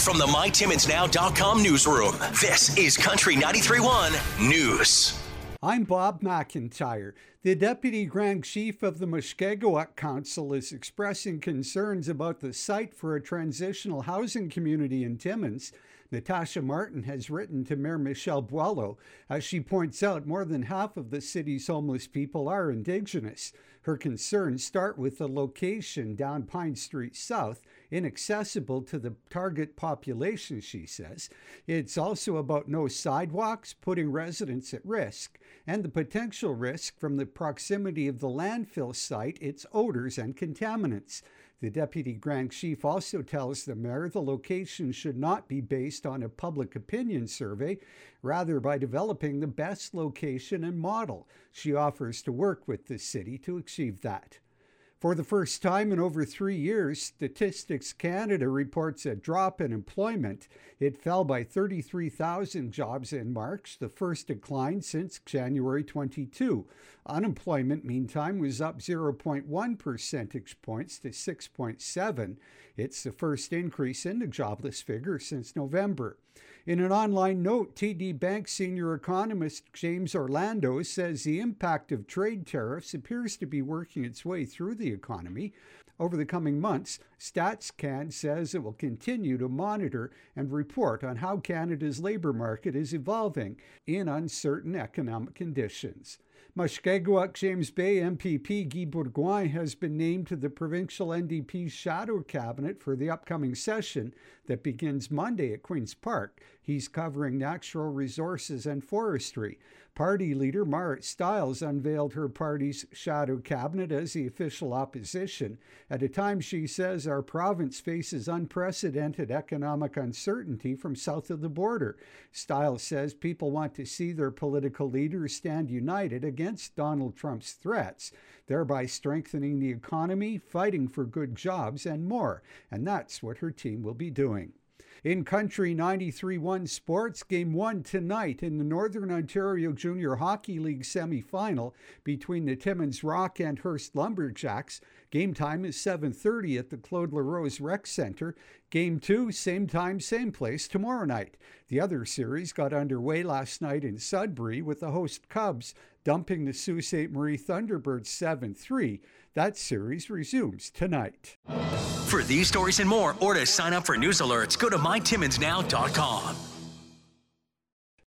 From the MyTimmonsNow.com newsroom, this is Country 93.1 News. I'm Bob McIntyre. The Deputy Grand Chief of the Mushkegowuk Council is expressing concerns about the site for a transitional housing community in Timmins. Natasha Martin has written to Mayor Michelle Boileau. As she points out, more than half of the city's homeless people are Indigenous. Her concerns start with the location down Pine Street South, inaccessible to the target population, she says. It's also about no sidewalks, putting residents at risk, and the potential risk from the proximity of the landfill site, its odors and contaminants. The Deputy Grand Chief also tells the mayor the location should not be based on a public opinion survey, rather by developing the best location and model. She offers to work with the city to achieve that. For the first time in over 3 years, Statistics Canada reports a drop in employment. It fell by 33,000 jobs in March, the first decline since January 22. Unemployment, meantime, was up 0.1 percentage points to 6.7. It's the first increase in the jobless figure since November. In an online note, TD Bank senior economist James Orlando says the impact of trade tariffs appears to be working its way through the economy. Over the coming months, StatsCan says it will continue to monitor and report on how Canada's labour market is evolving in uncertain economic conditions. Mushkegowuk James Bay MPP Guy Bourgoin has been named to the provincial NDP's shadow cabinet for the upcoming session that begins Monday at Queen's Park. He's covering natural resources and forestry. Party leader Marit Stiles unveiled her party's shadow cabinet as the official opposition at a time, she says, our province faces unprecedented economic uncertainty from south of the border. Stiles says people want to see their political leaders stand united against Donald Trump's threats, thereby strengthening the economy, fighting for good jobs, and more. And that's what her team will be doing. In Country 93.1 sports, Game 1 tonight in the Northern Ontario Junior Hockey League semi-final between the Timmins Rock and Hearst Lumberjacks. Game time is 7:30 at the Claude LaRose Rec Centre. Game 2, same time, same place, tomorrow night. The other series got underway last night in Sudbury with the host Cubs dumping the Sault Ste. Marie Thunderbirds 7-3. That series resumes tonight. For these stories and more, or to sign up for news alerts, go to MyTimmonsNow.com.